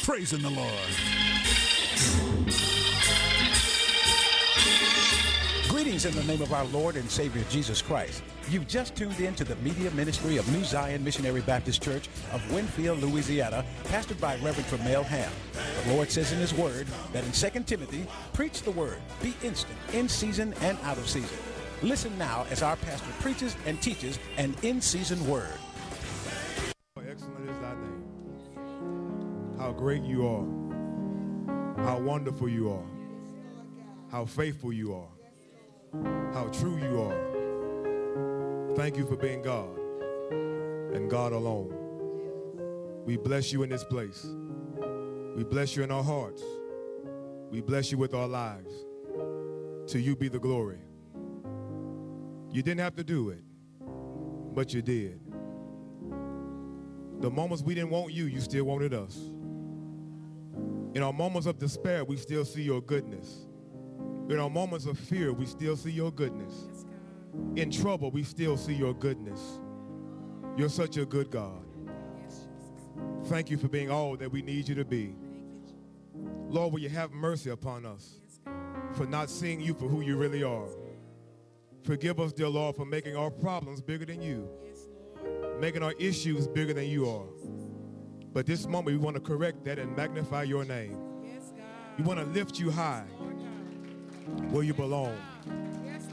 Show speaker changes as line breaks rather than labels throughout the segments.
praising the Lord. Greetings in the name of our Lord and Savior Jesus Christ. You've just tuned in to the media ministry of New Zion Missionary Baptist Church of Winfield, Louisiana, pastored by Reverend Tremel Ham. The Lord says in His Word that in 2 Timothy, preach the Word, be instant, in season and out of season. Listen now as our pastor preaches and teaches an in-season word.
Excellent is thy name. How great you are. How wonderful you are. How faithful you are. How true you are. Thank you for being God and God alone. We bless you in this place. We bless you in our hearts. We bless you with our lives. To you be the glory. You didn't have to do it, but you did. The moments we didn't want you, you still wanted us. In our moments of despair, we still see your goodness. In our moments of fear, we still see your goodness. In trouble, we still see your goodness. You're such a good God. Thank you for being all that we need you to be. Lord, will you have mercy upon us for not seeing you for who you really are. Forgive us, dear Lord, for making our problems bigger than you, making our issues bigger than you are. But this moment, we want to correct that and magnify your name. We want to lift you high where you belong.
Yes,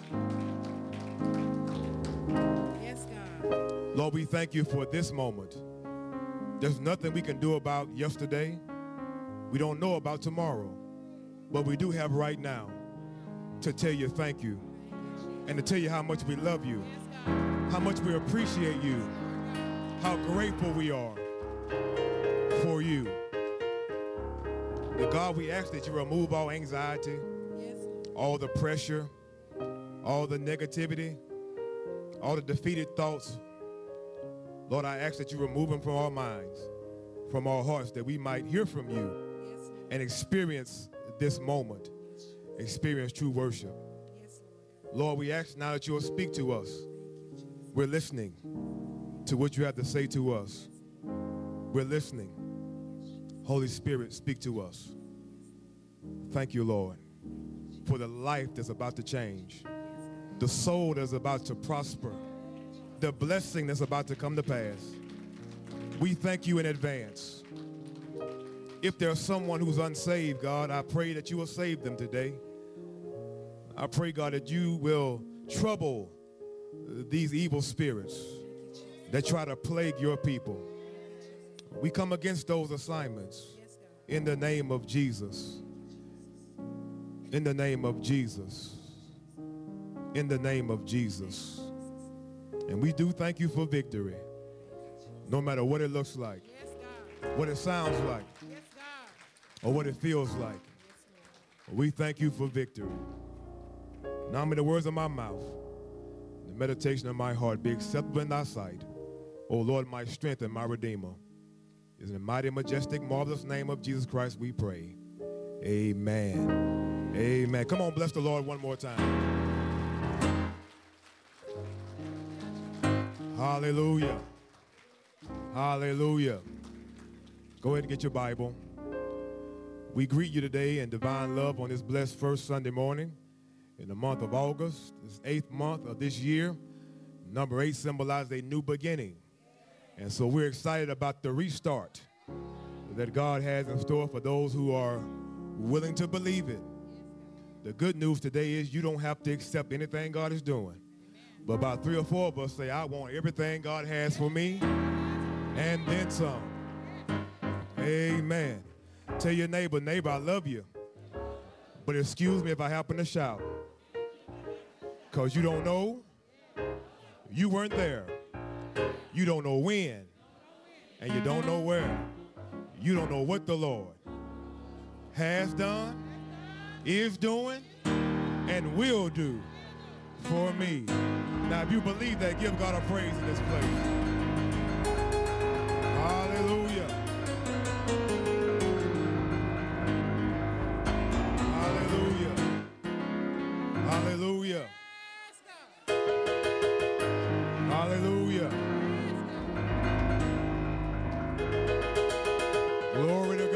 God. Yes, God.
Lord, we thank you for this moment. There's nothing we can do about yesterday. We don't know about tomorrow. But we do have right now to tell you thank you and to tell you how much we love you, how much we appreciate you, how grateful we are for you. The God, we ask that you remove all anxiety, all the pressure, all the negativity, all the defeated thoughts. Lord, I ask that you remove them from our minds, from our hearts, that we might hear from you and experience this moment, experience true worship. Lord, we ask now that you will speak to us. We're listening to what you have to say to us. We're listening. Holy Spirit, speak to us. Thank you, Lord, for the life that's about to change, the soul that's about to prosper, the blessing that's about to come to pass. We thank you in advance. If there's someone who's unsaved, God, I pray that you will save them today. I pray, God, that you will trouble these evil spirits that try to plague your people. We come against those assignments in the name of Jesus. In the name of Jesus. In the name of Jesus. And we do thank you for victory, no matter what it looks like, what it sounds like, or what it feels like. We thank you for victory. Now may the words of my mouth, the meditation of my heart be acceptable in thy sight. O Lord, my strength and my redeemer. In the mighty, majestic, marvelous name of Jesus Christ we pray. Amen. Amen. Come on, bless the Lord one more time. Hallelujah. Hallelujah. Go ahead and get your Bible. We greet you today in divine love on this blessed first Sunday morning in the month of August, this 8th month of this year. Number 8 symbolizes a new beginning. And so we're excited about the restart that God has in store for those who are willing to believe it. The good news today is you don't have to accept anything God is doing. But about 3 or 4 of us say, I want everything God has for me and then some. Amen. Tell your neighbor, I love you. But excuse me if I happen to shout. Because you don't know. You weren't there. You don't know when. And you don't know where. You don't know what the Lord has done, is doing, and will do for me. Now, if you believe that, give God a praise in this place. Hallelujah. Hallelujah. Hallelujah. Hallelujah. Glory to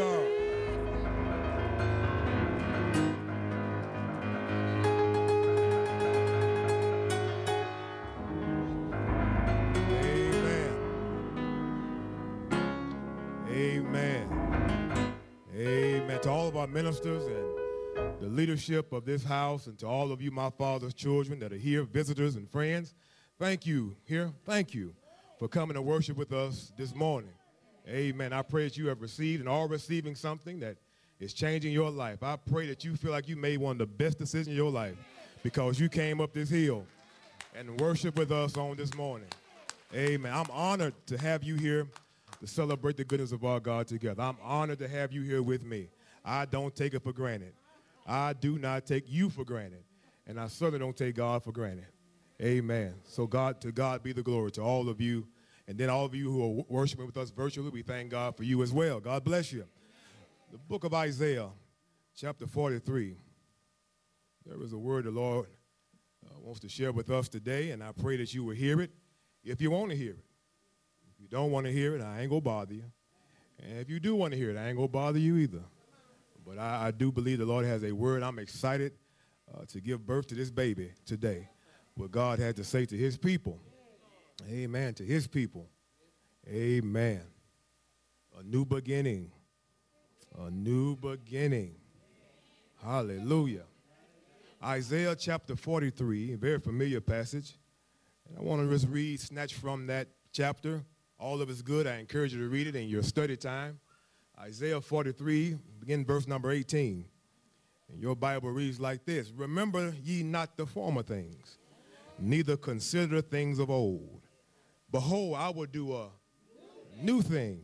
Amen. Amen. To all of our ministers and the leadership of this house, and to all of you, my Father's children that are here, visitors and friends, thank you here. Thank you for coming to worship with us this morning. Amen. I pray that you have received and are receiving something that is changing your life. I pray that you feel like you made one of the best decisions in your life because you came up this hill and worship with us on this morning. Amen. I'm honored to have you here to celebrate the goodness of our God together. I'm honored to have you here with me. I don't take it for granted. I do not take you for granted, and I certainly don't take God for granted. Amen. So to God be the glory, to all of you, and then all of you who are worshiping with us virtually, we thank God for you as well. God bless you. The book of Isaiah, chapter 43. There is a word the Lord wants to share with us today, and I pray that you will hear it if you want to hear it. If you don't want to hear it, I ain't going to bother you. And if you do want to hear it, I ain't going to bother you either. But I do believe the Lord has a word. I'm excited to give birth to this baby today, what God had to say to his people. Amen. To his people. Amen. A new beginning. A new beginning. Hallelujah. Isaiah chapter 43, a very familiar passage. And I want to just read, snatch from that chapter. All of it's good. I encourage you to read it in your study time. Isaiah 43, begin verse number 18. And your Bible reads like this: Remember ye not the former things, neither consider things of old. Behold, I will do a new thing.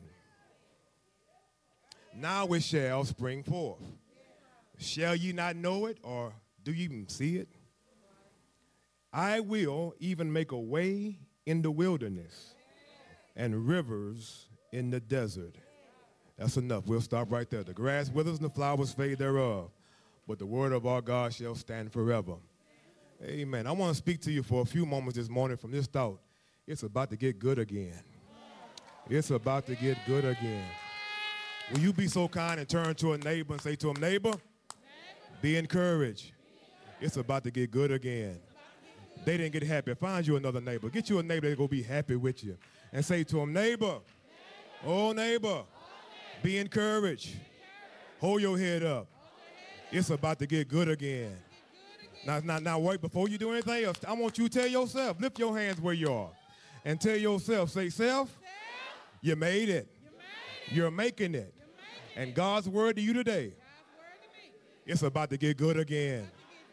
Now it shall spring forth. Shall ye not know it, or do you even see it? I will even make a way in the wilderness and rivers in the desert. That's enough. We'll stop right there. The grass withers and the flowers fade thereof, but the word of our God shall stand forever. Amen. I want to speak to you for a few moments this morning from this thought. It's about to get good again. It's about to get good again. Will you be so kind and turn to a neighbor and say to him, neighbor, be encouraged. It's about to get good again. They didn't get happy. Find you another neighbor. Get you a neighbor that's going to be happy with you. And say to him, neighbor, oh neighbor, be encouraged. Hold your head up. It's about to get good again. Now, wait, before you do anything else, I want you to tell yourself, lift your hands where you are, and tell yourself, say, self, you made it. You're making it. And God's word to you today, it's about to get good again.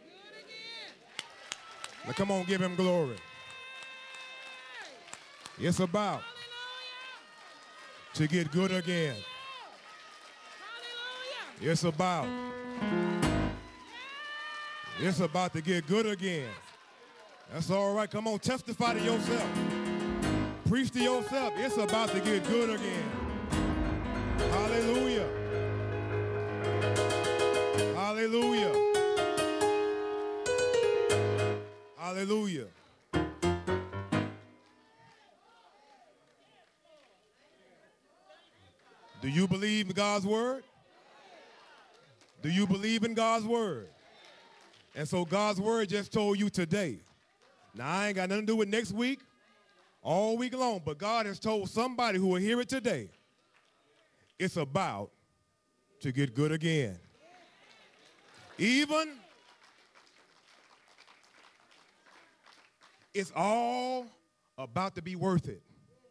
Now, come on, give him glory. It's about to get good again. It's about to get good again. That's all right. Come on, testify to yourself. Preach to yourself. It's about to get good again. Hallelujah. Hallelujah. Hallelujah. Do you believe in God's word? Do you believe in God's word? And so God's word just told you today. Now, I ain't got nothing to do with next week, all week long, but God has told somebody who will hear it today, it's about to get good again. Even it's all about to be worth it.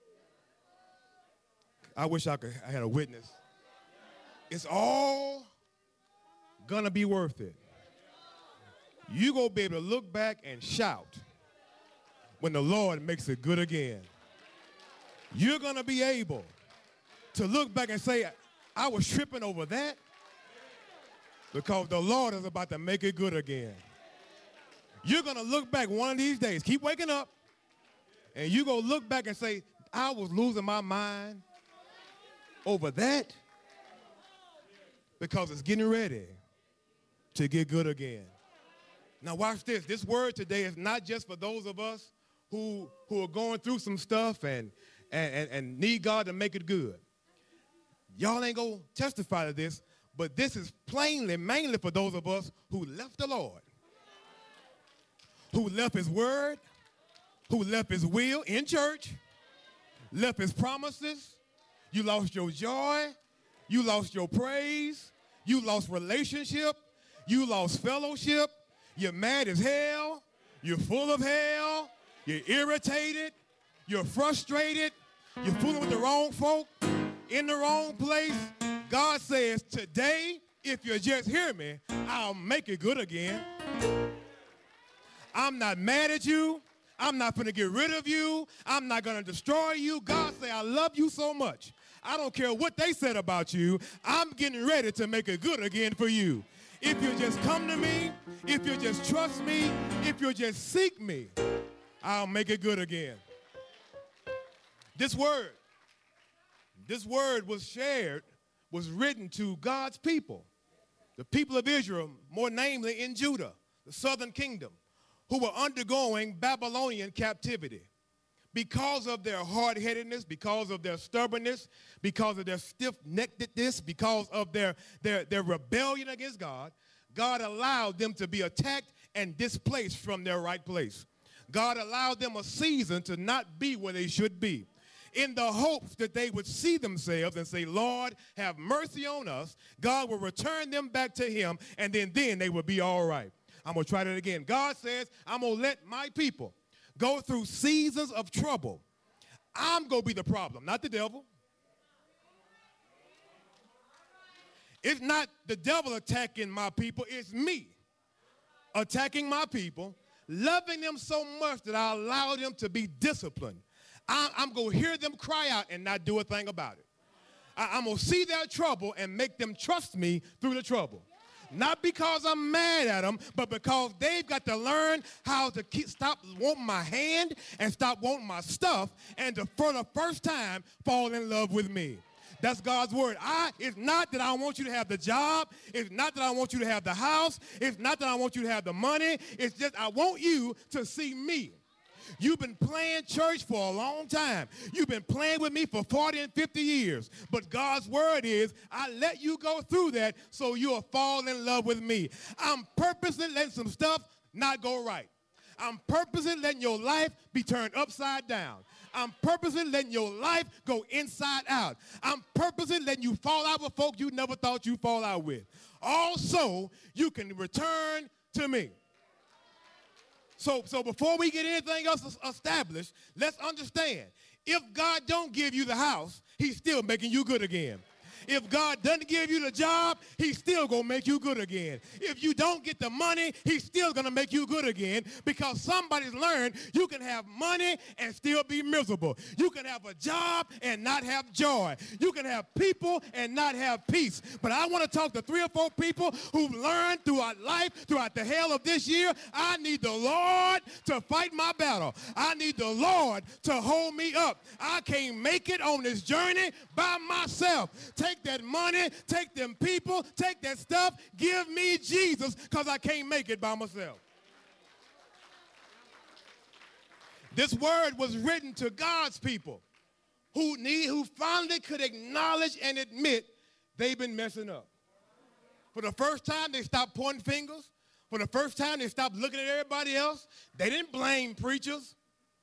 I wish I had a witness. It's all gonna be worth it. You're gonna be able to look back and shout when the Lord makes it good again. You're gonna be able to look back and say, I was tripping over that because the Lord is about to make it good again. You're gonna look back one of these days, keep waking up, and you're gonna look back and say, I was losing my mind over that because it's getting ready to get good again. Now watch this. This word today is not just for those of us who are going through some stuff and need God to make it good. Y'all ain't gonna testify to this, but this is mainly for those of us who left the Lord, who left his word, who left his will in church, left his promises. You lost your joy. You lost your praise. You lost relationship. You lost fellowship. You're mad as hell. You're full of hell. You're irritated. You're frustrated. You're fooling with the wrong folk in the wrong place. God says, today, if you just hear me, I'll make it good again. I'm not mad at you. I'm not going to get rid of you. I'm not going to destroy you. God say, I love you so much. I don't care what they said about you. I'm getting ready to make it good again for you. If you just come to me, if you just trust me, if you just seek me, I'll make it good again. This word was written to God's people, the people of Israel, more namely in Judah, the southern kingdom, who were undergoing Babylonian captivity. Because of their hard-headedness, because of their stubbornness, because of their stiff-neckedness, because of their rebellion against God, God allowed them to be attacked and displaced from their right place. God allowed them a season to not be where they should be, in the hopes that they would see themselves and say, Lord, have mercy on us. God will return them back to him, and then they will be all right. I'm going to try that again. God says, I'm going to let my people go through seasons of trouble. I'm going to be the problem, not the devil. It's not the devil attacking my people. It's me attacking my people, loving them so much that I allow them to be disciplined. I'm going to hear them cry out and not do a thing about it. I'm going to see their trouble and make them trust me through the trouble. Not because I'm mad at them, but because they've got to learn how to stop wanting my hand and stop wanting my stuff and to, for the first time, fall in love with me. That's God's word. It's not that I want you to have the job. It's not that I want you to have the house. It's not that I want you to have the money. It's just I want you to see me. You've been playing church for a long time. You've been playing with me for 40 and 50 years. But God's word is, I let you go through that so you'll fall in love with me. I'm purposely letting some stuff not go right. I'm purposely letting your life be turned upside down. I'm purposely letting your life go inside out. I'm purposely letting you fall out with folk you never thought you'd fall out with. Also, you can return to me. So before we get anything else established, let's understand, if God don't give you the house, he's still making you good again. If God doesn't give you the job, he's still going to make you good again. If you don't get the money, he's still going to make you good again, because somebody's learned you can have money and still be miserable. You can have a job and not have joy. You can have people and not have peace. But I want to talk to 3 or 4 people who've learned throughout life, throughout the hell of this year, I need the Lord to fight my battle. I need the Lord to hold me up. I can't make it on this journey by myself. Take that money, take them people, take that stuff, give me Jesus, because I can't make it by myself. This word was written to God's people who finally could acknowledge and admit they've been messing up. For the first time, they stopped pointing fingers. For the first time, they stopped looking at everybody else. They didn't blame preachers.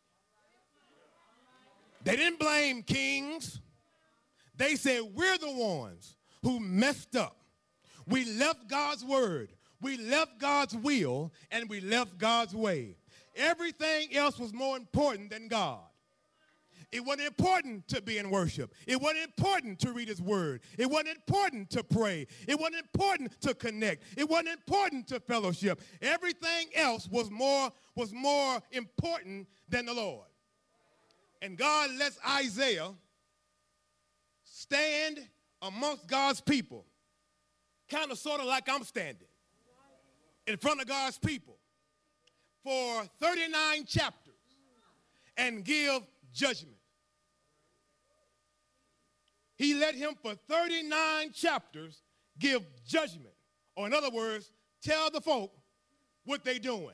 They didn't blame kings. They said, we're the ones who messed up. We left God's word, we left God's will, and we left God's way. Everything else was more important than God. It wasn't important to be in worship. It wasn't important to read his word. It wasn't important to pray. It wasn't important to connect. It wasn't important to fellowship. Everything else was more important than the Lord. And God lets Isaiah stand amongst God's people, kind of sort of like I'm standing in front of God's people for 39 chapters and give judgment. He let him for 39 chapters give judgment, or in other words, tell the folk what they doing.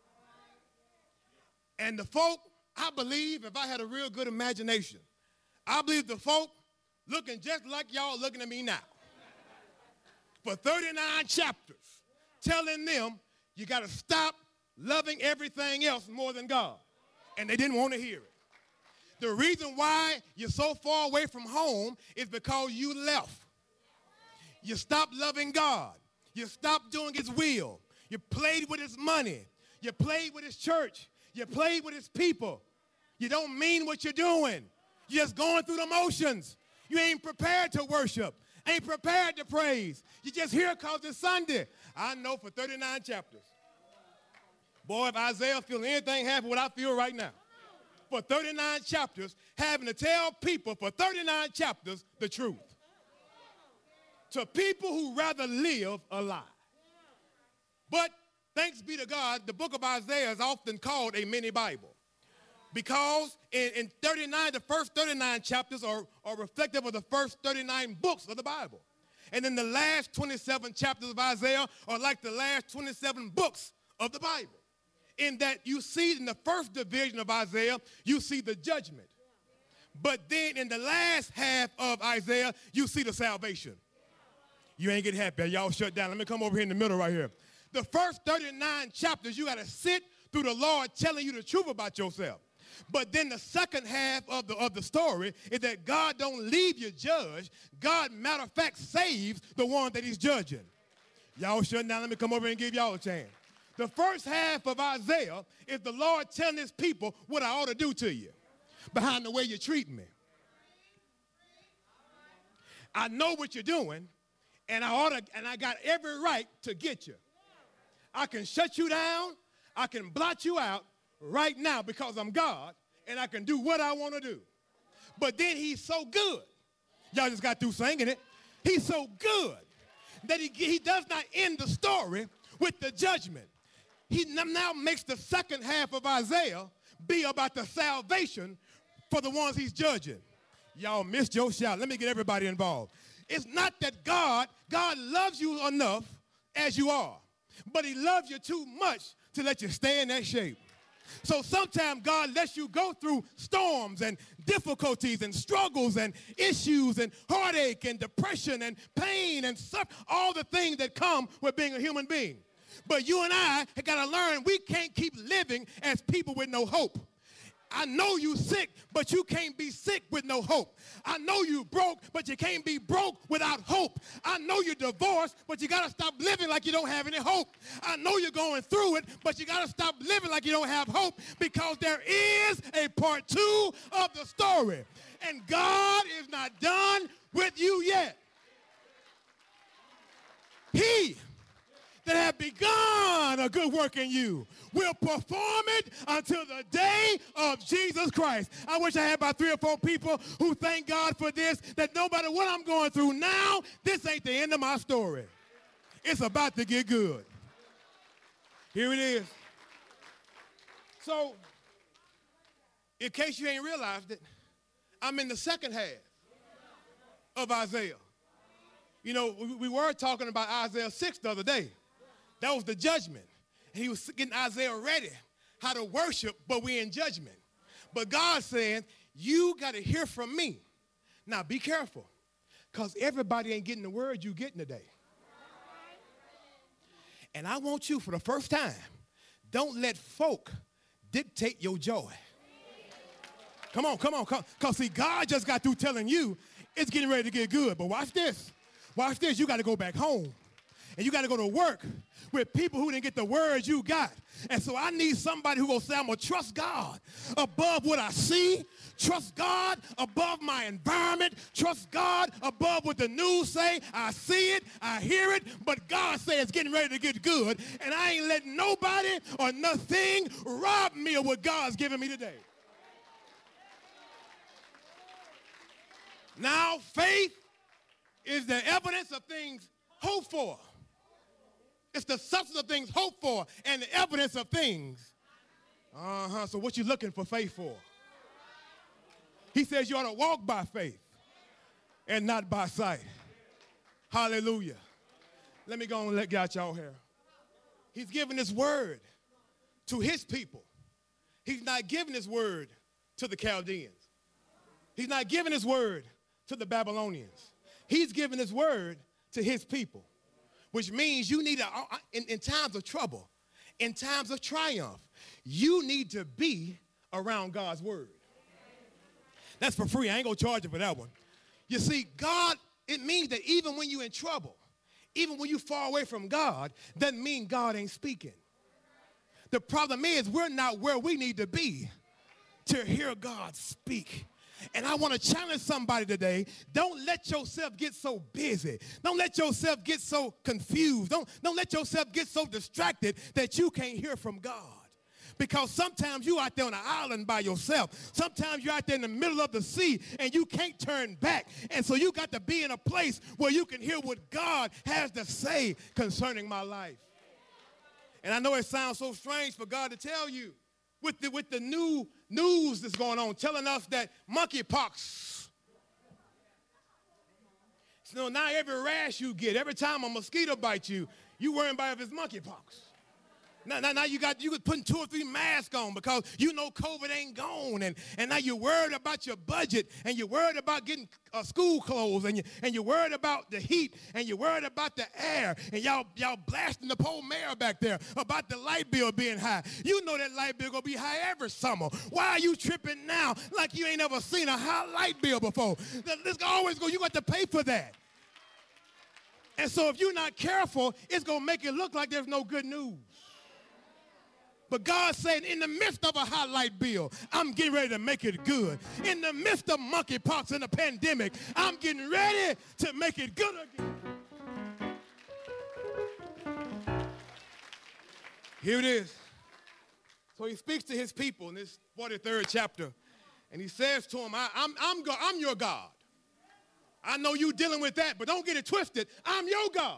And the folk, I believe, if I had a real good imagination, I believe the folk looking just like y'all looking at me now. For 39 chapters, telling them you got to stop loving everything else more than God. And they didn't want to hear it. The reason why you're so far away from home is because you left. You stopped loving God. You stopped doing his will. You played with his money. You played with his church. You played with his people. You don't mean what you're doing. You're just going through the motions. You ain't prepared to worship. Ain't prepared to praise. You just here because it's Sunday. I know for 39 chapters. Boy, if Isaiah feels anything half of what I feel right now. For 39 chapters, having to tell people for 39 chapters the truth. To people who rather live a lie. But thanks be to God, the book of Isaiah is often called a mini Bible. Because in 39, the first 39 chapters are reflective of the first 39 books of the Bible. And then the last 27 chapters of Isaiah are like the last 27 books of the Bible. In that you see in the first division of Isaiah, you see the judgment. But then in the last half of Isaiah, you see the salvation. You ain't getting happy. Y'all shut down. Let me come over here in the middle right here. The first 39 chapters, you got to sit through the Lord telling you the truth about yourself. But then the second half of the story is that God don't leave you judged. God, matter of fact, saves the one that he's judging. Y'all shut down. Let me come over and give y'all a chance. The first half of Isaiah is the Lord telling his people what I ought to do to you behind the way you treat me. I know what you're doing, and I got every right to get you. I can shut you down. I can blot you out right now because I'm God, and I can do what I want to do. But then he's so good. Y'all just got through singing it. He's so good that he does not end the story with the judgment. He now makes the second half of Isaiah be about the salvation for the ones he's judging. Y'all missed your shout. Let me get everybody involved. It's not that God loves you enough as you are, but he loves you too much to let you stay in that shape. So sometimes God lets you go through storms and difficulties and struggles and issues and heartache and depression and pain and all the things that come with being a human being. But you and I have got to learn we can't keep living as people with no hope. I know you sick, but you can't be sick with no hope. I know you broke, but you can't be broke without hope. I know you're divorced, but you got to stop living like you don't have any hope. I know you're going through it, but you got to stop living like you don't have hope because there is a part 2 of the story. And God is not done with you yet. He that have begun a good work in you will perform it until the day of Jesus Christ. I wish I had about 3 or 4 people who thank God for this, that no matter what I'm going through now, this ain't the end of my story. It's about to get good. Here it is. So, in case you ain't realized it, I'm in the second half of Isaiah. You know, we were talking about Isaiah 6 the other day. That was the judgment. He was getting Isaiah ready how to worship, but we're in judgment. But God said, you got to hear from me. Now, be careful, because everybody ain't getting the word you getting today. And I want you, for the first time, don't let folk dictate your joy. Come on. Because, see, God just got through telling you it's getting ready to get good. But watch this. Watch this. You got to go back home. And you got to go to work with people who didn't get the words you got. And so I need somebody who will say, I'm going to trust God above what I see. Trust God above my environment. Trust God above what the news say. I see it. I hear it. But God says it's getting ready to get good. And I ain't letting nobody or nothing rob me of what God's giving me today. Now, faith is the evidence of things hoped for. It's the substance of things hoped for and the evidence of things. So what you looking for faith for? He says you ought to walk by faith and not by sight. Hallelujah. Let me go and let get y'all here. He's giving his word to his people. He's not giving his word to the Chaldeans. He's not giving his word to the Babylonians. He's giving his word to his people. Which means you need, in times of trouble, in times of triumph, you need to be around God's word. That's for free. I ain't going to charge you for that one. You see, God It means that even when you're in trouble, even when you far away from God, doesn't mean God ain't speaking. The problem is we're not where we need to be to hear God speak. And I want to challenge somebody today. Don't let yourself get so busy. Don't let yourself get so confused. Don't let yourself get so distracted that you can't hear from God. Because sometimes you're out there on an island by yourself. Sometimes you're out there in the middle of the sea and you can't turn back. And so you got to be in a place where you can hear what God has to say concerning my life. And I know it sounds so strange for God to tell you with the new news that's going on, telling us that monkeypox. So now every rash you get, every time a mosquito bites you, you worrying about if it's monkeypox. Now you putting 2 or 3 masks on because you know COVID ain't gone, and now you're worried about your budget, and you're worried about getting school clothes, and you're worried about the heat, and you're worried about the air, and y'all blasting the poor mayor back there about the light bill being high. You know that light bill gonna be high every summer. Why are you tripping now like you ain't ever seen a high light bill before? This always go. You got to pay for that. And so if you're not careful, it's gonna make it look like there's no good news. But God said, in the midst of a high light bill, I'm getting ready to make it good. In the midst of monkeypox and a pandemic, I'm getting ready to make it good again. Here it is. So he speaks to his people in this 43rd chapter, and he says to them, I'm your God. I know you dealing with that, but don't get it twisted. I'm your God.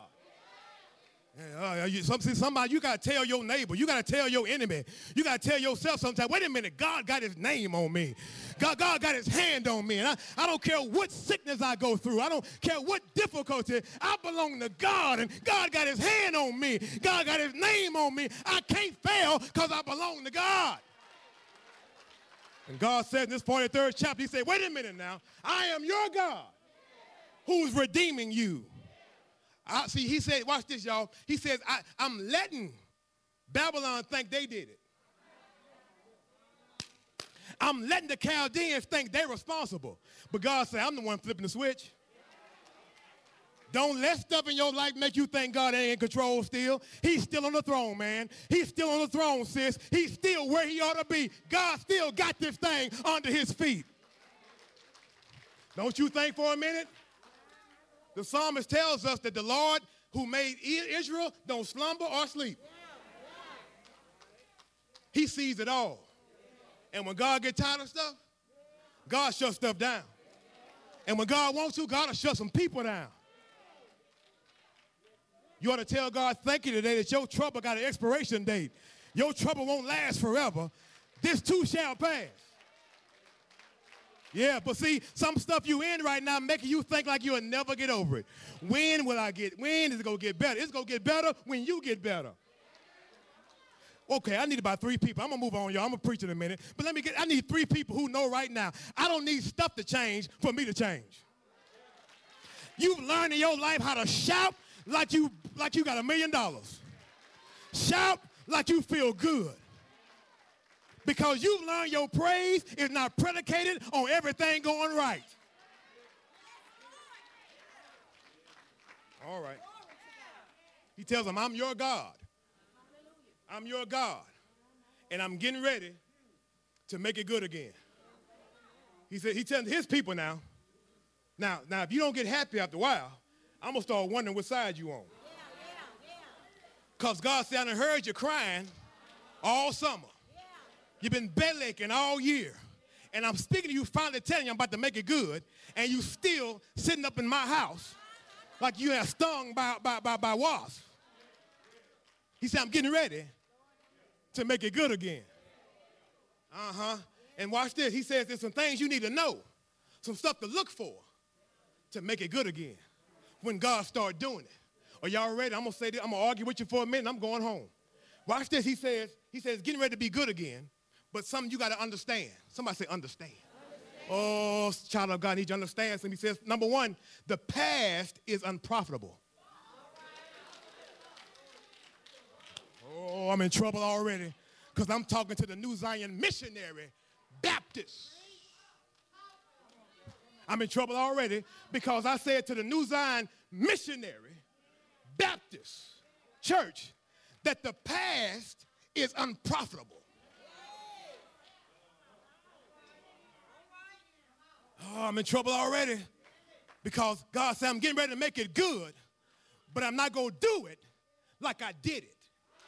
Somebody, you got to tell your neighbor. You got to tell your enemy. You got to tell yourself sometimes, wait a minute, God got his name on me. God got his hand on me. And I don't care what sickness I go through. I don't care what difficulty. I belong to God, and God got his hand on me. God got his name on me. I can't fail because I belong to God. And God said in this 43rd chapter, he said, wait a minute now. I am your God who's redeeming you. See, he said, watch this, y'all. He says, I'm letting Babylon think they did it. I'm letting the Chaldeans think they're responsible. But God said, I'm the one flipping the switch. Don't let stuff in your life make you think God ain't in control still. He's still on the throne, man. He's still on the throne, sis. He's still where he ought to be. God still got this thing under his feet. Don't you think for a minute? The psalmist tells us that the Lord who made Israel don't slumber or sleep. He sees it all. And when God gets tired of stuff, God shuts stuff down. And when God wants to, God will shut some people down. You ought to tell God, thank you today that your trouble got an expiration date. Your trouble won't last forever. This too shall pass. Yeah, but see, some stuff you in right now making you think like you'll never get over it. When is it going to get better? It's going to get better when you get better. Okay, I need about 3 people. I'm going to move on, y'all. I'm going to preach in a minute. But I need 3 people who know right now, I don't need stuff to change for me to change. You've learned in your life how to shout like you got $1 million. Shout like you feel good. Because you've learned your praise is not predicated on everything going right. All right. He tells them, I'm your God. I'm your God. And I'm getting ready to make it good again. He said, he telling his people now, if you don't get happy after a while, I'm going to start wondering what side you on. Because God said, I done heard you crying all summer. You've been belly aching all year. And I'm speaking to you, finally telling you I'm about to make it good, and you still sitting up in my house like you have stung by wasps. He said, I'm getting ready to make it good again. And watch this. He says there's some things you need to know, some stuff to look for to make it good again when God starts doing it. Are y'all ready? I'm going to say this. I'm going to argue with you for a minute, and I'm going home. Watch this. He says, getting ready to be good again. But something you got to understand. Somebody say understand. Oh, child of God, I need you to understand. So he says, number 1, the past is unprofitable. Oh, I'm in trouble already because I'm talking to the New Zion Missionary Baptist. I'm in trouble already because I said to the New Zion Missionary Baptist Church that the past is unprofitable. Oh, I'm in trouble already because God said I'm getting ready to make it good, but I'm not going to do it like I did it.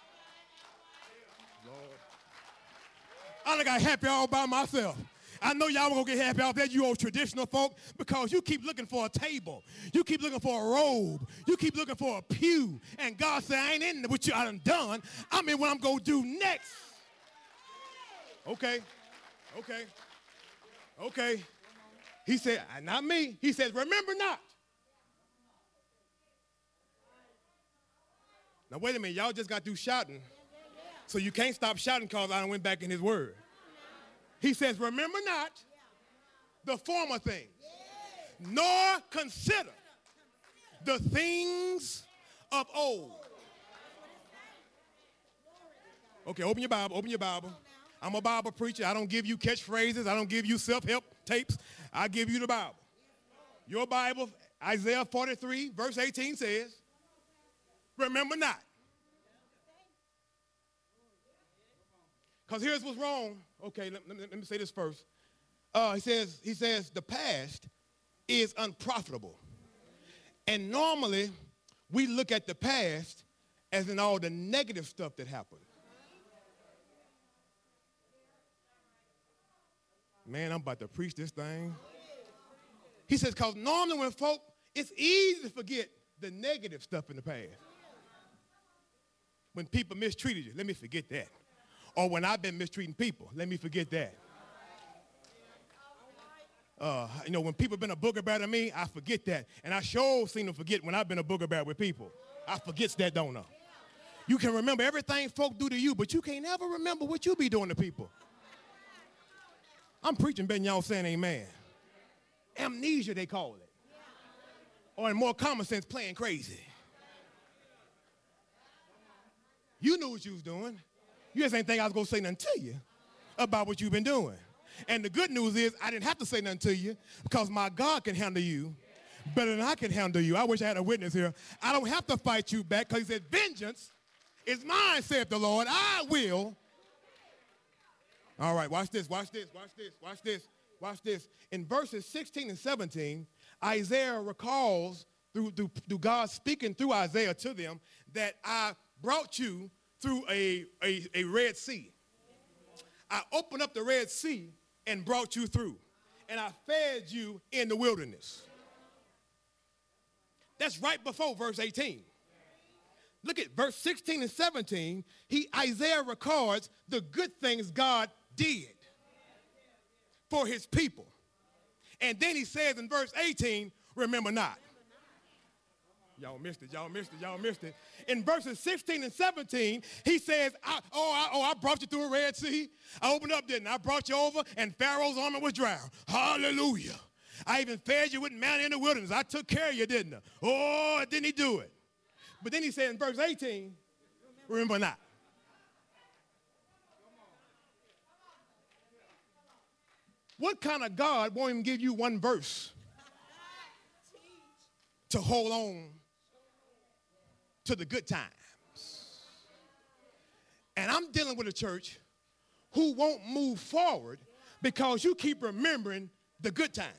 Lord. I done got happy all by myself. I know y'all won't get happy out there, you old traditional folk, because you keep looking for a table. You keep looking for a robe. You keep looking for a pew. And God said, I ain't in what you done. I'm in what I'm going to do next. Okay. He said, not me. He says, remember not. Now, wait a minute. Y'all just got through shouting. So you can't stop shouting because I went back in his word. He says, remember not the former things, nor consider the things of old. Okay, open your Bible. I'm a Bible preacher. I don't give you catchphrases. I don't give you self-help tapes. I give you the Bible. Your Bible, Isaiah 43, verse 18 says, remember not. Because here's what's wrong. Okay, let me say this first. He says the past is unprofitable. And normally, we look at the past as in all the negative stuff that happened. Man, I'm about to preach this thing. He says, because normally when folk, it's easy to forget the negative stuff in the past. When people mistreated you, let me forget that. Or when I've been mistreating people, let me forget that. When people have been a booger bear to me, I forget that. And I sure seem to forget when I've been a booger bear with people. I forgets that, don't I? You can remember everything folk do to you, but you can't ever remember what you be doing to people. I'm preaching, betting y'all saying amen. Amnesia, they call it. Or in more common sense, playing crazy. You knew what you was doing. You just ain't think I was going to say nothing to you about what you've been doing. And the good news is I didn't have to say nothing to you because my God can handle you better than I can handle you. I wish I had a witness here. I don't have to fight you back because he said, vengeance is mine, saith the Lord. I will. All right, watch this. In verses 16 and 17, Isaiah recalls through God speaking through Isaiah to them that I brought you through a Red Sea. I opened up the Red Sea and brought you through. And I fed you in the wilderness. That's right before verse 18. Look at verse 16 and 17. Isaiah records the good things God did for his people. And then he says in verse 18, remember not. Y'all missed it. In verses 16 and 17, he says, I brought you through a Red Sea. I opened up, didn't I? I brought you over, and Pharaoh's army was drowned. Hallelujah. I even fed you with manna in the wilderness. I took care of you, didn't I? Oh, didn't he do it? But then he said in verse 18, remember not. What kind of God won't even give you one verse to hold on to the good times? And I'm dealing with a church who won't move forward because you keep remembering the good times.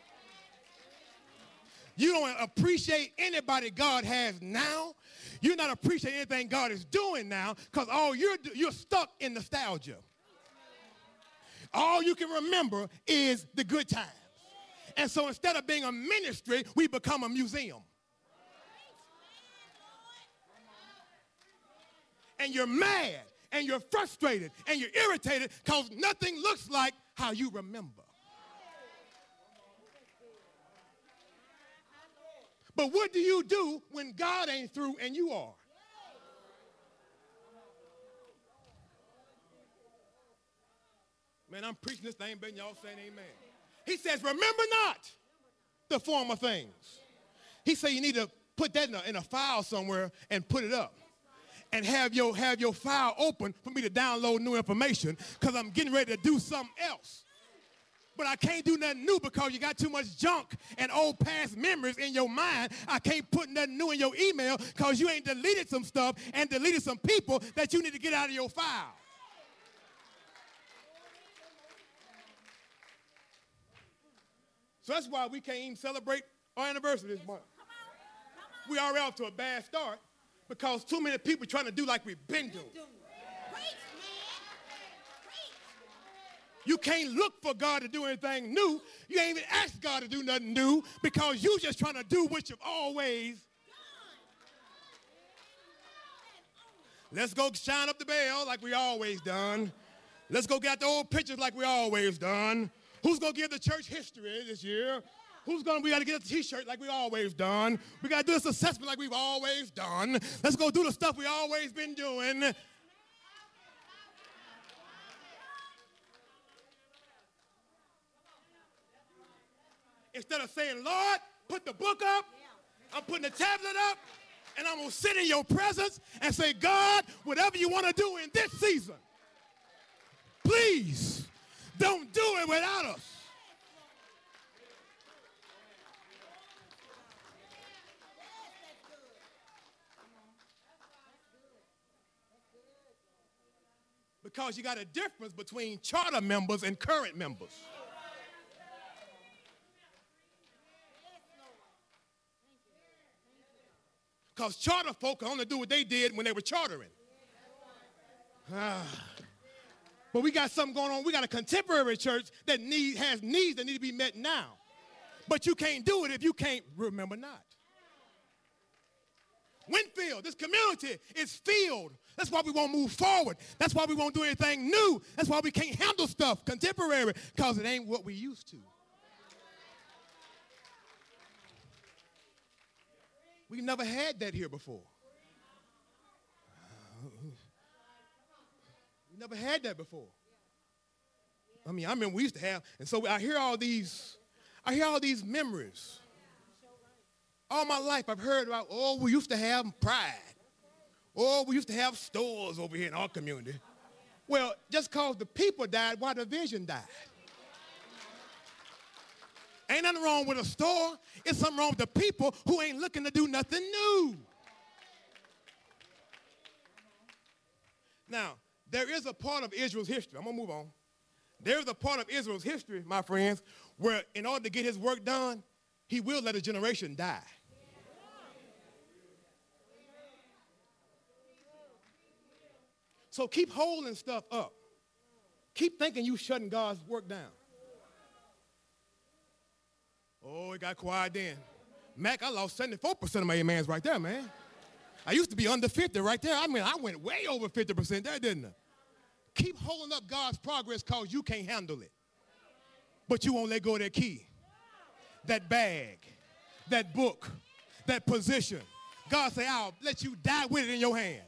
You don't appreciate anybody God has now. You're not appreciating anything God is doing now because you're stuck in nostalgia. All you can remember is the good times. And so instead of being a ministry, we become a museum. And you're mad, and you're frustrated, and you're irritated because nothing looks like how you remember. But what do you do when God ain't through and you are? Man, I'm preaching this thing, but y'all saying amen. He says, remember not the former things. He said you need to put that in a file somewhere and put it up. And have your file open for me to download new information because I'm getting ready to do something else. But I can't do nothing new because you got too much junk and old past memories in your mind. I can't put nothing new in your email because you ain't deleted some stuff and deleted some people that you need to get out of your file. So that's why we can't even celebrate our anniversary this month. We already off to a bad start because too many people trying to do like we've been doing. You can't look for God to do anything new. You ain't even asked God to do nothing new because you just trying to do what you've always done. Let's go shine up the bell like we always done. Let's go get the old pictures like we always done. Who's going to give the church history this year? We got to get a t-shirt like we always done. We got to do this assessment like we've always done. Let's go do the stuff we always been doing. Instead of saying, Lord, put the book up, I'm putting the tablet up, and I'm going to sit in your presence and say, God, whatever you want to do in this season, please don't do it without us. Because you got a difference between charter members and current members. Because charter folk can only do what they did when they were chartering. But we got something going on. We got a contemporary church that has needs that need to be met now. But you can't do it if you can't remember not. Winfield, this community is filled. That's why we won't move forward. That's why we won't do anything new. That's why we can't handle stuff contemporary, because it ain't what we used to. We never had that here before. We never had that before. I remember we used to have, and so I hear all these memories. All my life I've heard about, we used to have Pride. We used to have stores over here in our community. Well, just because the people died, why the vision died? Ain't nothing wrong with a store. It's something wrong with the people who ain't looking to do nothing new. Now, there is a part of Israel's history. I'm going to move on. There is a part of Israel's history, my friends, where in order to get his work done, he will let a generation die. So keep holding stuff up. Keep thinking you shutting God's work down. Oh, it got quiet then. Mac, I lost 74% of my amens right there, man. I used to be under 50 right there. I went way over 50% there, didn't I? Keep holding up God's progress because you can't handle it. But you won't let go of that key, that bag, that book, that position. God say, I'll let you die with it in your hand.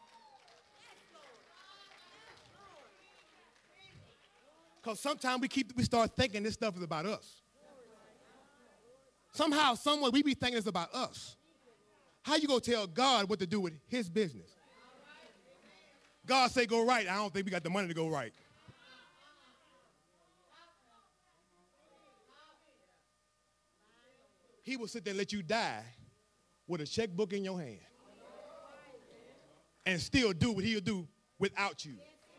Because sometimes we start thinking this stuff is about us. Somehow, somewhere, we be thinking it's about us. How you going to tell God what to do with his business? God say go right. I don't think we got the money to go right. He will sit there and let you die with a checkbook in your hand and still do what he'll do without you.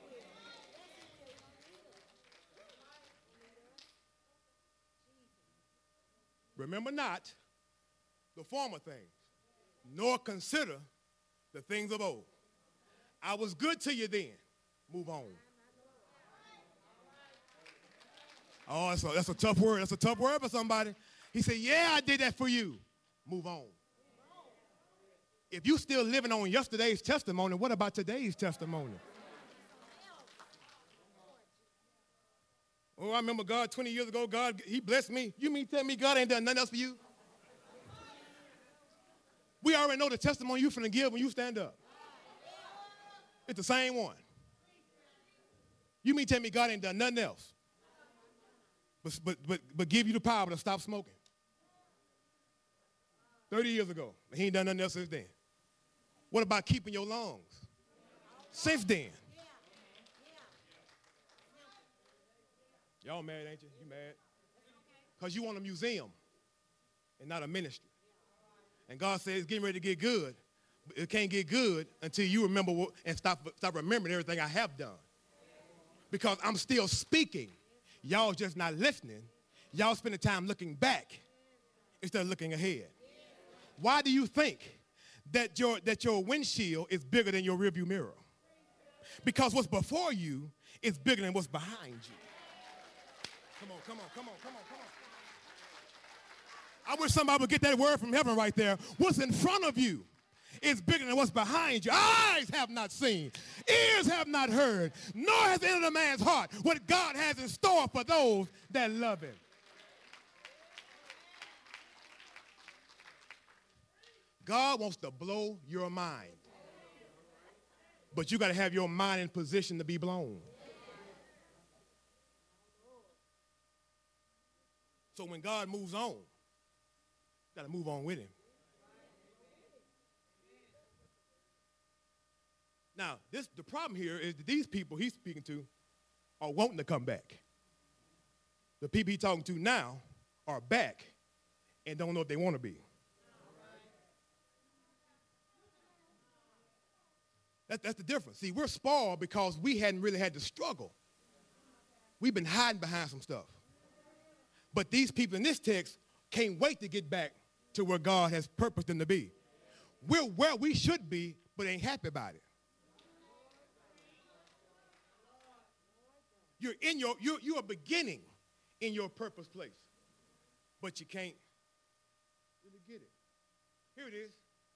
Remember not the former things, nor consider the things of old. I was good to you then. Move on. Oh, that's a tough word. That's a tough word for somebody. He said, yeah, I did that for you. Move on. If you're still living on yesterday's testimony, what about today's testimony? Oh, I remember God 20 years ago, God, he blessed me. You mean tell me God ain't done nothing else for you? We already know the testimony you're finna give when you stand up. It's the same one. You mean tell me God ain't done nothing else but give you the power to stop smoking? 30 years ago. He ain't done nothing else since then. What about keeping your lungs? Since then. Y'all mad, ain't you? You mad? Because you want a museum and not a ministry. And God says it's getting ready to get good. But it can't get good until you remember and stop remembering everything I have done. Because I'm still speaking. Y'all just not listening. Y'all spending time looking back instead of looking ahead. Why do you think that your windshield is bigger than your rearview mirror? Because what's before you is bigger than what's behind you. Come on, come on, come on, come on, come on. I wish somebody would get that word from heaven right there. What's in front of you is bigger than what's behind you. Eyes have not seen, ears have not heard, nor has entered a man's heart what God has in store for those that love him. God wants to blow your mind. But you got to have your mind in position to be blown. So when God moves on, you got to move on with him. Now, the problem here is that these people he's speaking to are wanting to come back. The people he's talking to now are back and don't know if they want to be. That's the difference. See, we're spoiled because we hadn't really had to struggle. We've been hiding behind some stuff. But these people in this text can't wait to get back to where God has purposed them to be. We're where we should be, but ain't happy about it. You are beginning in your purpose place, but you can't really get it. Here it is.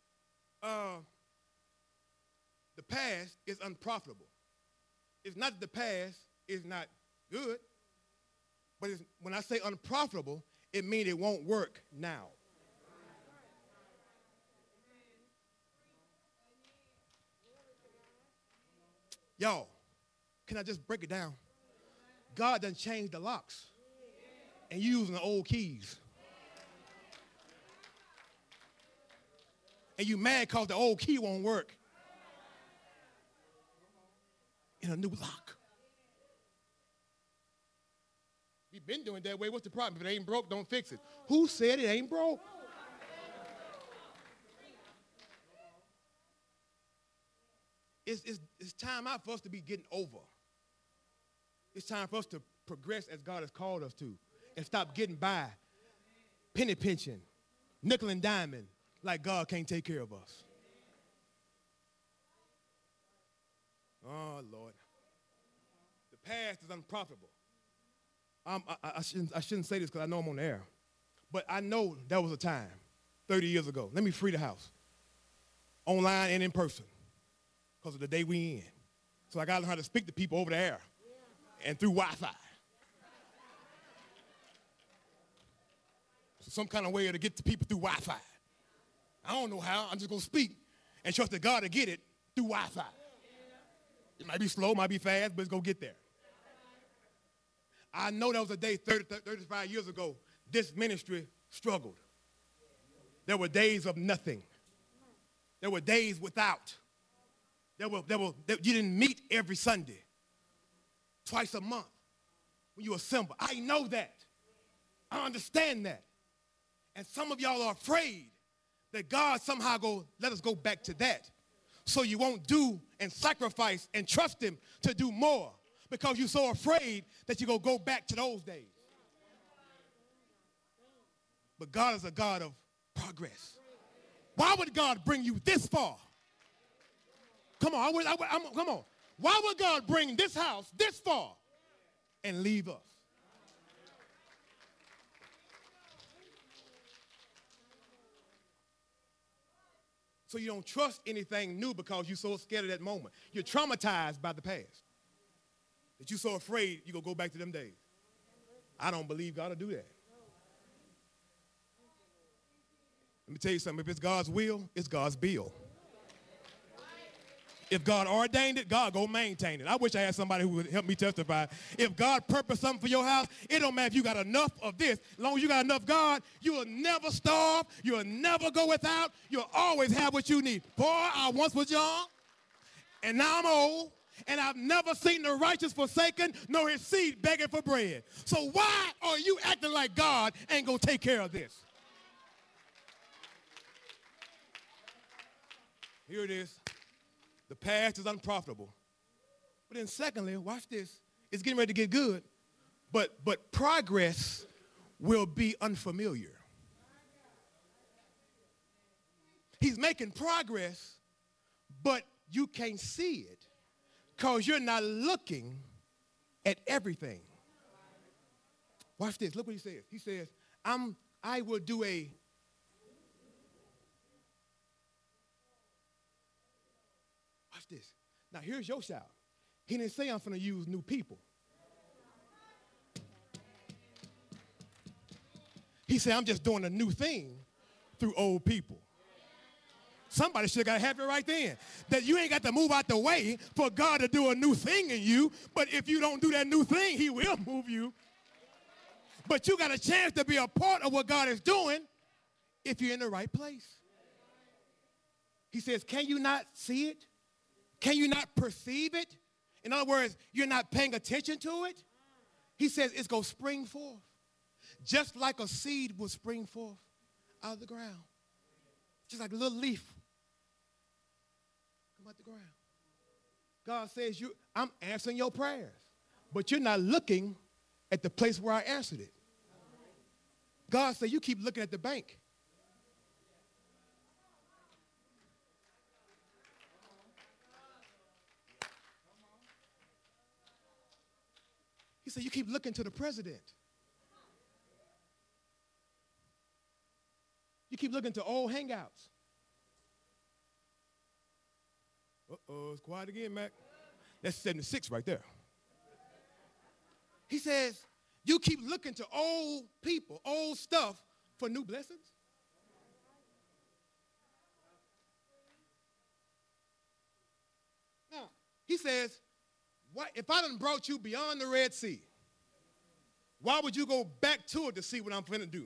The past is unprofitable. It's not that the past is not good, but when I say unprofitable, it means it won't work now. Y'all, can I just break it down? God done changed the locks, and you using the old keys. And you mad because the old key won't work in a new lock. We've been doing that way. What's the problem? If it ain't broke, don't fix it. Who said it ain't broke? It's time out for us to be getting over. It's time for us to progress as God has called us to and stop getting by, penny pinching, nickel and diming like God can't take care of us. Oh, Lord. The past is unprofitable. I shouldn't say this because I know I'm on the air. But I know there was a time 30 years ago. Let me free the house. Online and in person. Because of the day we in. So I got to learn how to speak to people over the air. And through Wi-Fi. So some kind of way to get to people through Wi-Fi. I don't know how. I'm just going to speak and trust that God to get it through Wi-Fi. It might be slow, might be fast, but it's going to get there. I know there was a day 35 years ago, this ministry struggled. There were days of nothing. There were days without. You didn't meet every Sunday, twice a month when you assemble. I know that. I understand that. And some of y'all are afraid that God somehow let us go back to that so you won't do and sacrifice and trust him to do more because you're so afraid that you're going to go back to those days. But God is a God of progress. Why would God bring you this far? Come on, come on. Why would God bring this house this far and leave us? So you don't trust anything new because you're so scared of that moment. You're traumatized by the past. That you're so afraid you're going to go back to them days. I don't believe God will do that. Let me tell you something. If it's God's will, it's God's bill. If God ordained it, God go maintain it. I wish I had somebody who would help me testify. If God purposed something for your house, it don't matter if you got enough of this. As long as you got enough God, you will never starve. You will never go without. You'll always have what you need. Boy, I once was young, and now I'm old, And I've never seen the righteous forsaken, nor his seed begging for bread. So why are you acting like God ain't going to take care of this? Here it is. The past is unprofitable. But then secondly, watch this. It's getting ready to get good. But progress will be unfamiliar. He's making progress, but you can't see it because you're not looking at everything. Watch this. Look what he says. He says, I will do a watch this. Now here's your shout. He didn't say I'm going to use new people. He said I'm just doing a new thing through old people. Somebody should have got happy right then. That you ain't got to move out the way for God to do a new thing in you. But if you don't do that new thing, he will move you. But you got a chance to be a part of what God is doing if you're in the right place. He says, can you not see it? Can you not perceive it? In other words, you're not paying attention to it? He says it's going to spring forth. Just like a seed will spring forth out of the ground. Just like a little leaf come out the ground. God says, I'm answering your prayers, but you're not looking at the place where I answered it. God said, you keep looking at the bank. He said, you keep looking to the president. You keep looking to old hangouts. Uh-oh, it's quiet again, Mac. That's 76 right there. He says, you keep looking to old people, old stuff for new blessings. Now, he says, if I done brought you beyond the Red Sea, why would you go back to it to see what I'm going to do?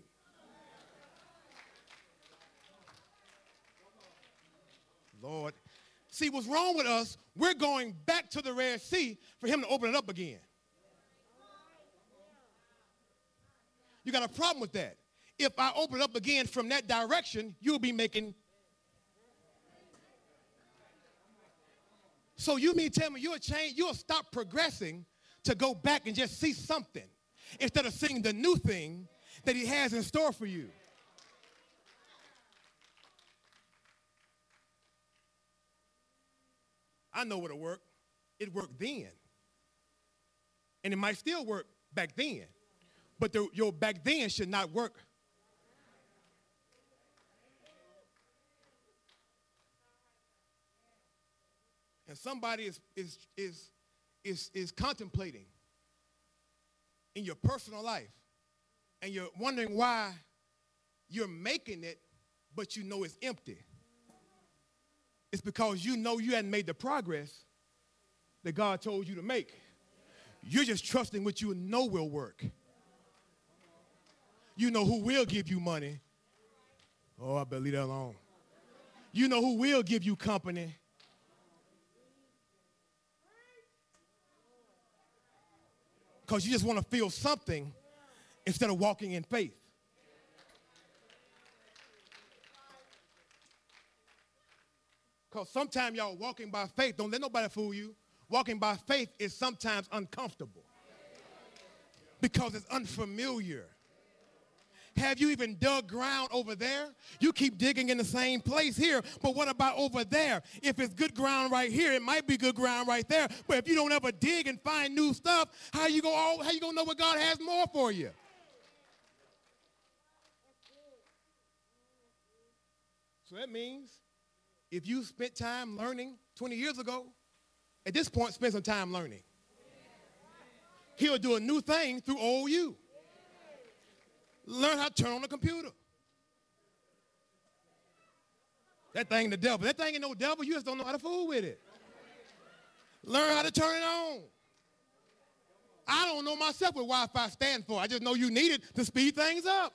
Lord. See, what's wrong with us, we're going back to the Red Sea for him to open it up again. You got a problem with that. If I open it up again from that direction, you'll be making. So you mean tell me you'll stop progressing to go back and just see something instead of seeing the new thing that he has in store for you. I know what'll work. It worked then. And it might still work back then. But your back then should not work. And somebody is contemplating in your personal life, and you're wondering why you're making it, but you know it's empty. It's because you know you hadn't made the progress that God told you to make. You're just trusting what you know will work. You know who will give you money. Oh, I better leave that alone. You know who will give you company. Because you just want to feel something instead of walking in faith. Because sometimes y'all walking by faith, don't let nobody fool you. Walking by faith is sometimes uncomfortable because it's unfamiliar. Have you even dug ground over there? You keep digging in the same place here, but what about over there? If it's good ground right here, it might be good ground right there, but if you don't ever dig and find new stuff, how you gonna know what God has more for you? So that means if you spent time learning 20 years ago, at this point, spend some time learning. He'll do a new thing through old you. Learn how to turn on the computer. That thing the devil. That thing ain't no devil. You just don't know how to fool with it. Learn how to turn it on. I don't know myself what Wi-Fi stands for. I just know you need it to speed things up.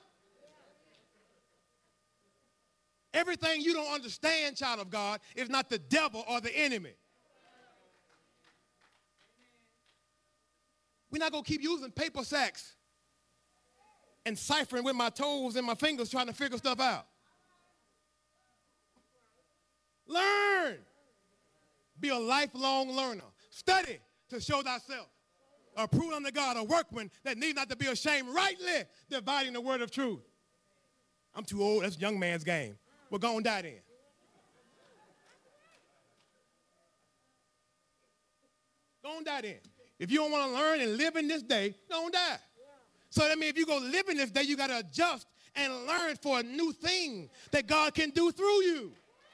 Everything you don't understand, child of God, is not the devil or the enemy. We're not going to keep using paper sacks and ciphering with my toes and my fingers trying to figure stuff out. Learn. Be a lifelong learner. Study to show thyself. Approved unto God, a workman that need not to be ashamed, rightly dividing the word of truth. I'm too old. That's a young man's game. We're going to die then. Don't die then. If you don't want to learn and live in this day, don't die. So that means if you go live in this day, you got to adjust and learn for a new thing that God can do through you.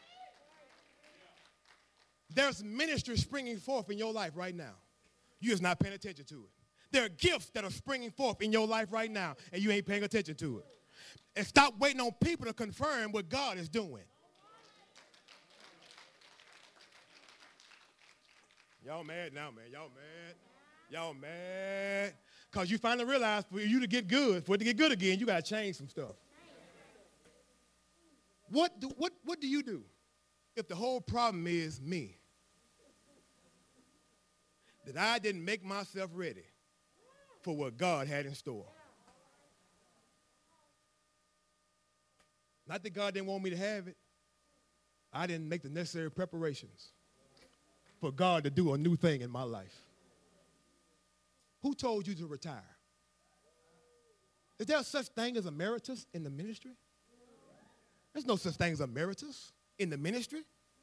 There's ministry springing forth in your life right now. You're just not paying attention to it. There are gifts that are springing forth in your life right now, and you ain't paying attention to it. And stop waiting on people to confirm what God is doing. Y'all mad now, man. Y'all mad. Y'all mad. Because you finally realize for you to get good, for it to get good again, you got to change some stuff. What do you do if the whole problem is me? That I didn't make myself ready for what God had in store. Not that God didn't want me to have it. I didn't make the necessary preparations for God to do a new thing in my life. Who told you to retire? Is there such thing as emeritus in the ministry? There's no such thing as emeritus in the ministry.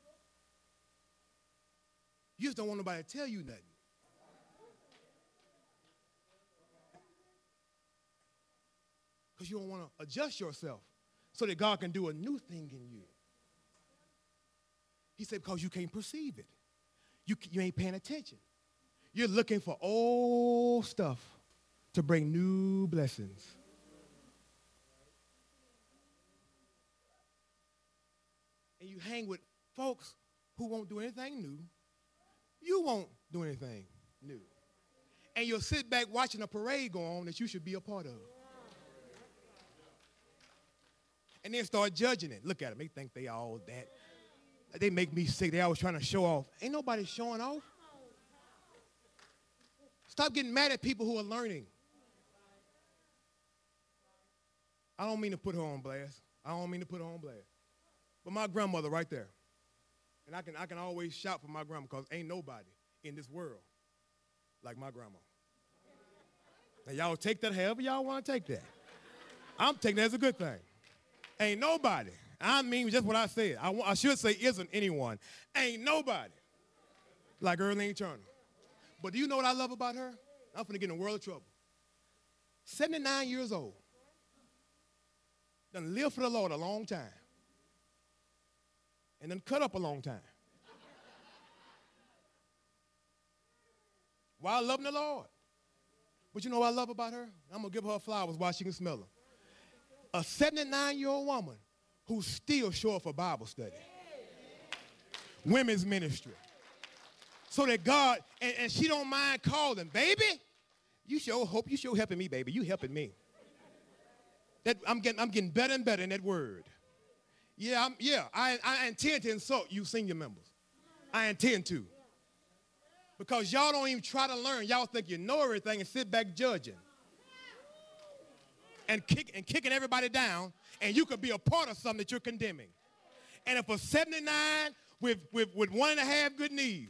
You just don't want nobody to tell you nothing. Because you don't want to adjust yourself so that God can do a new thing in you. He said, because you can't perceive it. You ain't paying attention. You're looking for old stuff to bring new blessings. And you hang with folks who won't do anything new. You won't do anything new. And you'll sit back watching a parade go on that you should be a part of. And then start judging it. Look at them. They think they all that. They make me sick. They always trying to show off. Ain't nobody showing off. Stop getting mad at people who are learning. I don't mean to put her on blast. But my grandmother right there. And I can always shout for my grandma because ain't nobody in this world like my grandma. Now, y'all take that however y'all want to take that. I'm taking that as a good thing. Ain't nobody. I mean just what I said. I should say isn't anyone. Ain't nobody like Earlene Turner. But do you know what I love about her? I'm finna get in a world of trouble. 79 years old. Done lived for the Lord a long time. And then cut up a long time. While loving the Lord. But you know what I love about her? I'm going to give her flowers while she can smell them. A 79-year-old woman who's still short for Bible study. Women's ministry. So that God, and she don't mind calling, baby, you sure helping me, baby. You helping me. That I'm getting better and better in that word. I intend to insult you senior members. I intend to. Because y'all don't even try to learn. Y'all think you know everything and sit back judging. And kicking everybody down, and you could be a part of something that you're condemning. And if a 79 with 1.5 good knees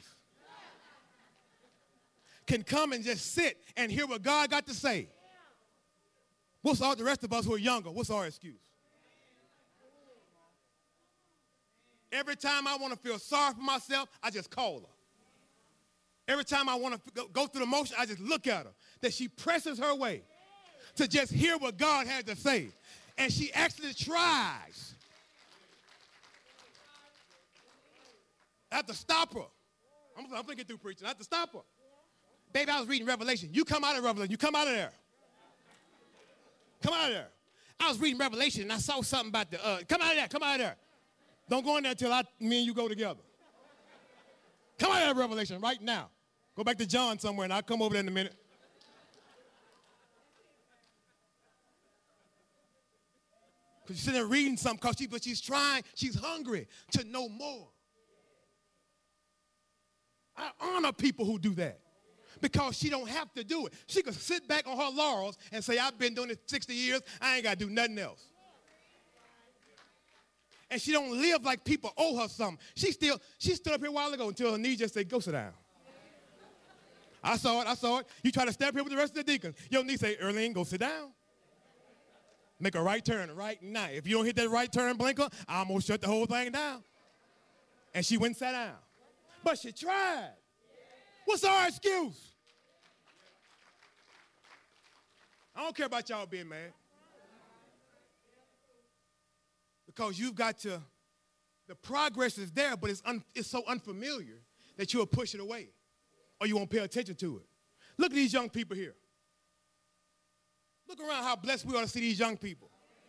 can come and just sit and hear what God got to say, what's all the rest of us who are younger, what's our excuse? Every time I want to feel sorry for myself, I just call her. Every time I want to go through the motion, I just look at her. That she presses her way to just hear what God had to say. And she actually tries. I have to stop her. I'm going to get through preaching. I have to stop her. Baby, I was reading Revelation. You come out of Revelation. You come out of there. Come out of there. I was reading Revelation, and I saw something about the, come out of there. Come out of there. Don't go in there until me and you go together. Come out of that Revelation right now. Go back to John somewhere, and I'll come over there in a minute. Because she's sitting there reading something, but she's trying, she's hungry to know more. I honor people who do that. because she don't have to do it. She could sit back on her laurels and say, I've been doing it 60 years. I ain't got to do nothing else. And she don't live like people owe her something. She stood up here a while ago until her knee just said, go sit down. I saw it. You try to step here with the rest of the deacons. Your knee say, Earlene, go sit down. Make a right turn right now. If you don't hit that right turn blinker, I'm going to shut the whole thing down. And she went and sat down. But she tried. What's our excuse? I don't care about y'all being mad. Because you've got to, the progress is there, but it's so unfamiliar that you'll push it away or you won't pay attention to it. Look at these young people here. Look around how blessed we are to see these young people.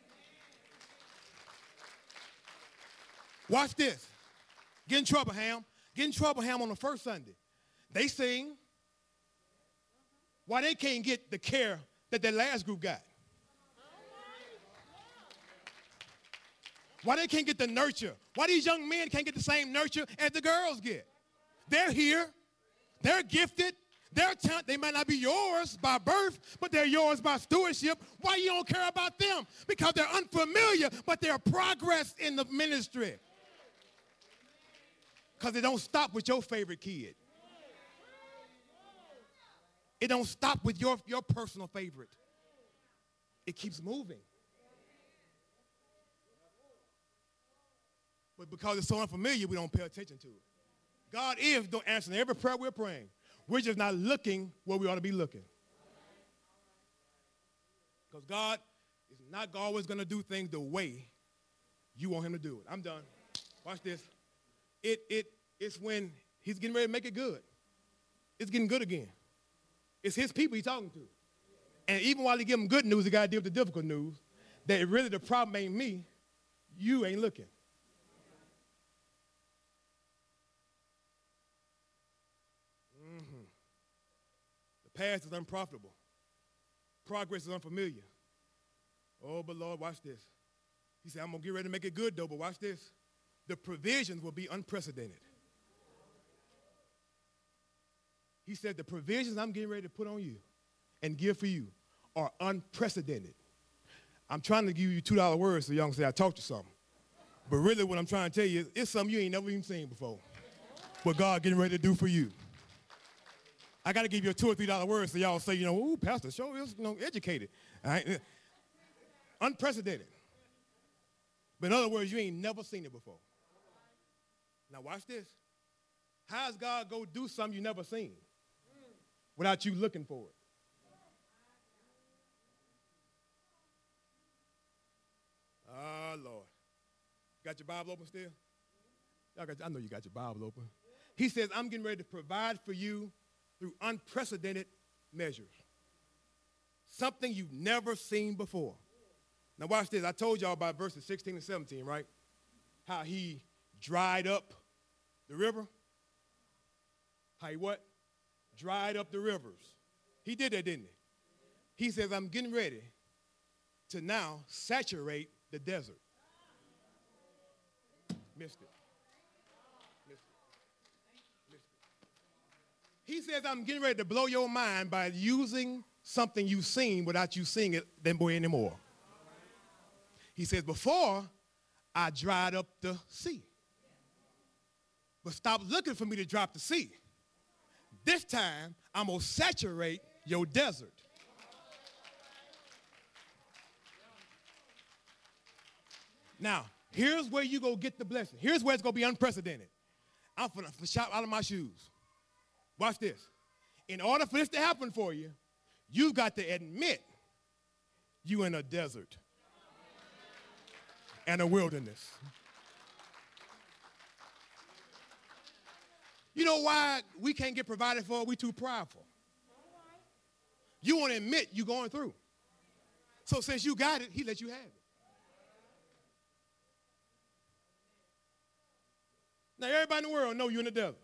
Watch this. Get in trouble, Ham. Get in trouble, Ham, on the first Sunday. They sing. Why they can't get the care that their last group got? Why they can't get the nurture? Why these young men can't get the same nurture as the girls get? They're here. They're gifted. They're talented. They might not be yours by birth, but they're yours by stewardship. Why you don't care about them? Because they're unfamiliar, but they're progress in the ministry. Because it don't stop with your favorite kid. It don't stop with your personal favorite. It keeps moving. But because it's so unfamiliar, we don't pay attention to it. God is answering every prayer we're praying. We're just not looking where we ought to be looking. Because God is not always going to do things the way you want him to do it. I'm done. Watch this. It's when he's getting ready to make it good. It's getting good again. It's his people he's talking to. And even while he give them good news, he got to deal with the difficult news. That really the problem ain't me. You ain't looking. The past is unprofitable. Progress is unfamiliar. Oh, but Lord, watch this. He said, I'm going to get ready to make it good, though, but watch this. The provisions will be unprecedented. He said, the provisions I'm getting ready to put on you and give for you are unprecedented. I'm trying to give you $2 words so y'all can say I talked you something. But really what I'm trying to tell you is it's something you ain't never even seen before. What God getting ready to do for you. I got to give you a $2 or $3 word so y'all say, ooh, Pastor, show is, educated. All right? Unprecedented. But in other words, you ain't never seen it before. Now watch this. How's God go do something you never seen without you looking for it? Ah, Lord. Got your Bible open still? I know you got your Bible open. He says, I'm getting ready to provide for you through unprecedented measures. Something you've never seen before. Now watch this. I told y'all about verses 16 and 17, right? How he dried up the river. How he what? Dried up the rivers. He did that, didn't he? He says, I'm getting ready to now saturate the desert. Missed it. He says, I'm getting ready to blow your mind by using something you've seen without you seeing it anymore. He says, before, I dried up the sea. But stop looking for me to drop the sea. This time, I'm going to saturate your desert. Now, here's where you go get the blessing. Here's where it's going to be unprecedented. I'm going to shout out of my shoes. Watch this. In order for this to happen for you, you've got to admit you're in a desert and a wilderness. You know why we can't get provided for? We too prideful. You want to admit you're going through. So since you got it, he let you have it. Now everybody in the world know you're in the desert.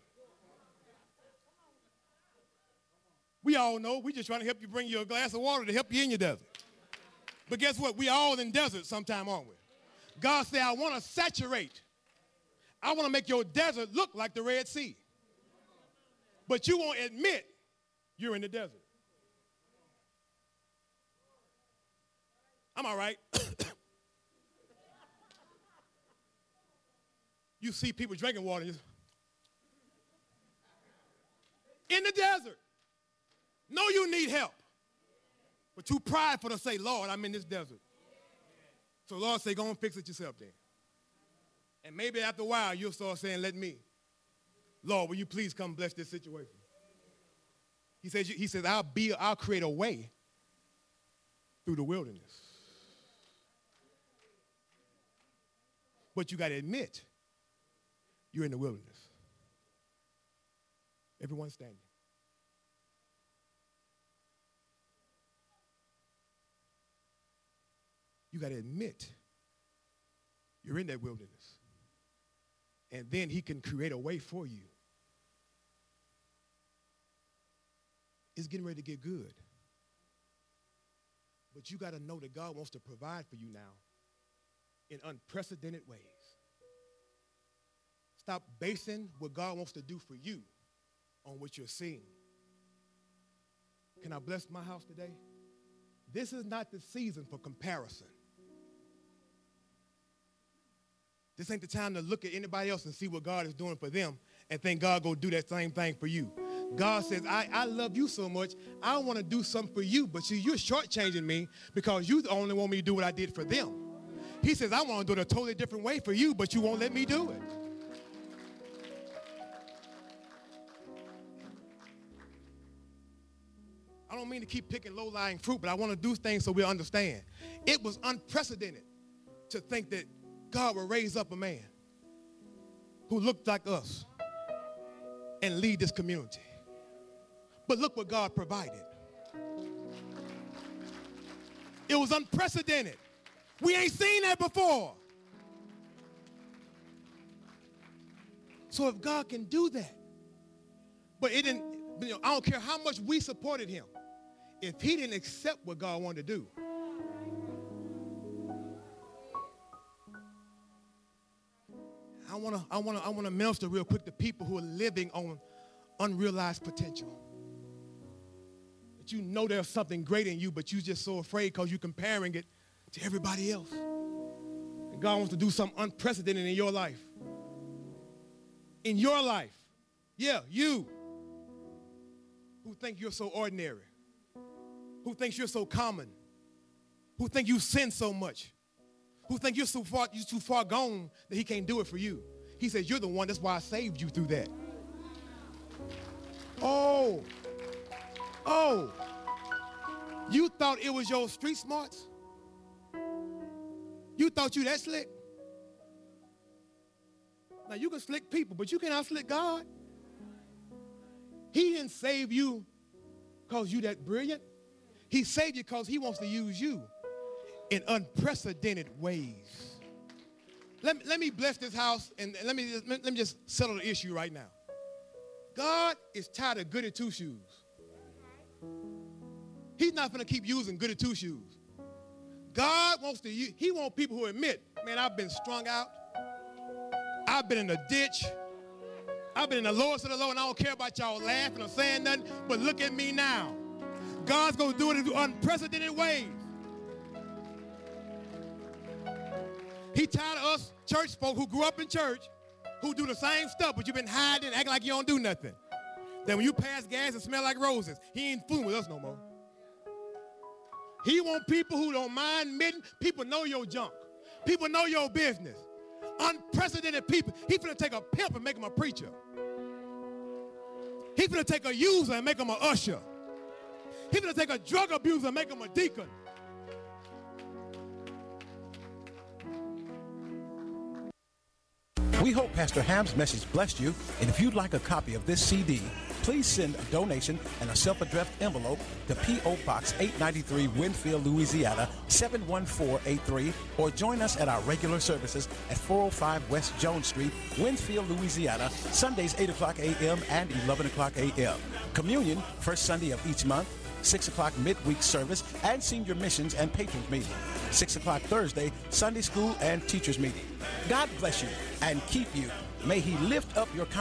We all know. We just trying to help you bring you a glass of water to help you in your desert. But guess what? We all in desert sometime, aren't we? God said, I want to saturate. I want to make your desert look like the Red Sea. But you won't admit You're in the desert. I'm all right. You see people drinking water in the desert. Know you need help, but too prideful to say, Lord, I'm in this desert. So Lord say, go and fix it yourself then. And maybe after a while, you'll start saying, let me. Lord, will you please come bless this situation? He says, I'll create a way through the wilderness. But you got to admit, you're in the wilderness. Everyone standing. You got to admit you're in that wilderness. And then he can create a way for you. It's getting ready to get good. But you got to know that God wants to provide for you now in unprecedented ways. Stop basing what God wants to do for you on what you're seeing. Can I bless my house today? This is not the season for comparison. This ain't the time to look at anybody else and see what God is doing for them and think God go do that same thing for you. God says, I love you so much, I want to do something for you, but see, you're shortchanging me because you only want me to do what I did for them. He says, I want to do it a totally different way for you, but you won't let me do it. I don't mean to keep picking low-lying fruit, but I want to do things so we understand. It was unprecedented to think that God will raise up a man who looked like us and lead this community. But look what God provided. It was unprecedented. We ain't seen that before. So if God can do that, but it didn't, I don't care how much we supported him, if he didn't accept what God wanted to do, I want to minister real quick to people who are living on unrealized potential. That you know there's something great in you, but you're just so afraid because you're comparing it to everybody else. And God wants to do something unprecedented in your life. In your life. Yeah, you who think you're so ordinary, who thinks you're so common, who think you sin so much, who think you're too far gone that he can't do it for you. He says, you're the one, that's why I saved you through that. Oh, you thought it was your street smarts? You thought you that slick? Now you can slick people, but you cannot slick God. He didn't save you because you that brilliant. He saved you because he wants to use you in unprecedented ways. Let me bless this house, and let me just settle the issue right now. God is tired of goody two-shoes. He's not going to keep using goody two-shoes. God wants to use, he wants people who admit, man, I've been strung out. I've been in a ditch. I've been in the lowest of the low, and I don't care about y'all laughing or saying nothing, but look at me now. God's going to do it in unprecedented ways. He tired of us church folk who grew up in church, who do the same stuff, but you've been hiding and acting like you don't do nothing. Then when you pass gas and smell like roses, he ain't fooling with us no more. He want people who don't mind admitting, people know your junk. People know your business. Unprecedented people. He finna take a pimp and make him a preacher. He finna take a user and make him an usher. He finna take a drug abuser and make him a deacon.
We hope Pastor Ham's message blessed you, and if you'd like a copy of this CD, please send a donation and a self-addressed envelope to P.O. Box 893, Winfield, Louisiana, 71483, or join us at our regular services at 405 West Jones Street, Winfield, Louisiana, Sundays 8 o'clock a.m. and 11 o'clock a.m. Communion, first Sunday of each month, 6 o'clock midweek service, and senior missions and patrons meeting. 6 o'clock Thursday, Sunday school and teachers meeting. God bless you and keep you. May he lift up your